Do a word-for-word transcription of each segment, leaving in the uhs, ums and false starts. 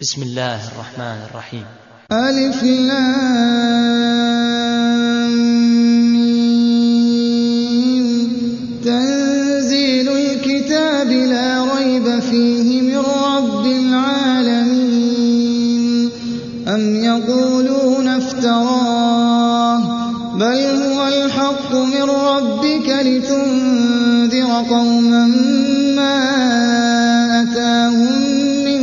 بسم الله الرحمن الرحيم. ألف لام ميم. تنزيل الكتاب لا ريب فيه من رب العالمين. أم يقولون افتراه بل هو الحق من ربك لتنذر قوما ما أتاهم من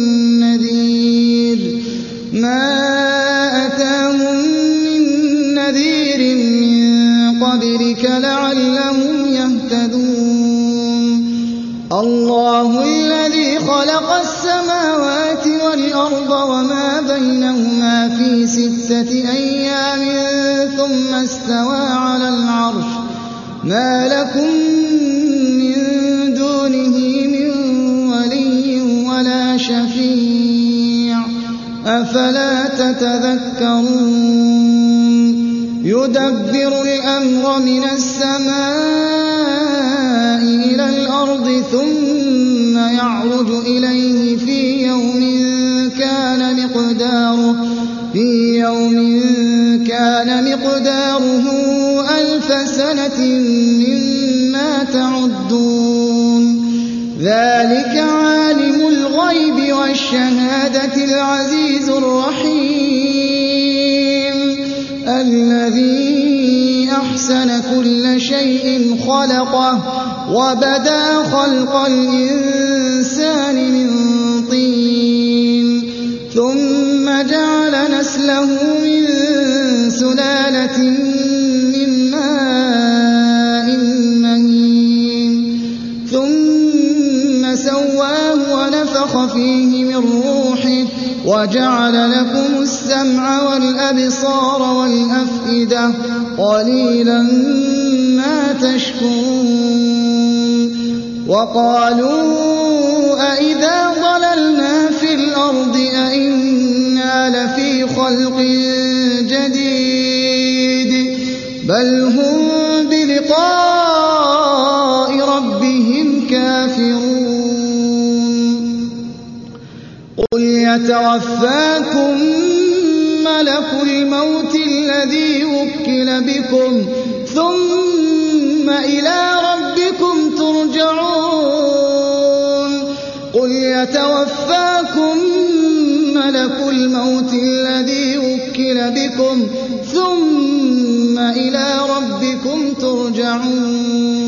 نذير ما أتاهم من نذير من قبلك لعلهم يهتدون. الله الذي خلق السماوات والأرض وما بينهما في ستة أيام ثم استوى على العرش ما لكم من دونه من ولي ولا شفيع أفلا تتذكرون. يدبر الأمر من السماء إلى الأرض ثم يعرج إليه في يوم كان مقداره في يوم كان مقداره ألف سنة مما تعدون. ذلك عالم الغيب والشهادة العزيز الرحيم الذي أحسن كل شيء خلقه وبدأ خلق الإنسان من طين ثم جعل نسله من سلالة من ماء مهين ثم سواه ونفخ فيه من روحه وجعل لكم السمع والأبصار والأفئدة قليلا ما تشكرون. وقالوا أئذا ضللنا في الأرض أئنا لفي خلق جديد بل هم بلقاء ربهم كافرون. قل يتوفاكم ملك الموت الذي وكل بكم ثم إلى ربكم ترجعون. قل يتوفاكم ملك الموت الذي وكل بكم ثم إلى ربكم ترجعون.